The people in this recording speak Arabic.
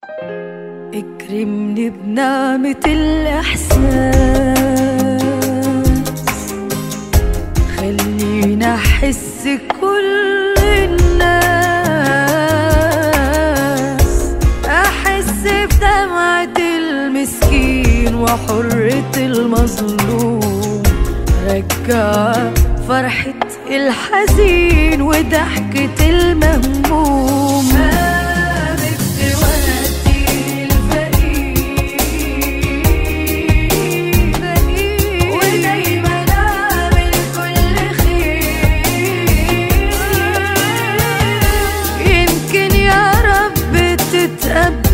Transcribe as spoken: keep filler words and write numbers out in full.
اكرمني بنعمة الإحساس، خليني أحس كل الناس، أحس بدمعة المسكين وحرة المظلوم، رجع فرحة الحزين وضحكة المهموم. يمكن يا رب تتقبل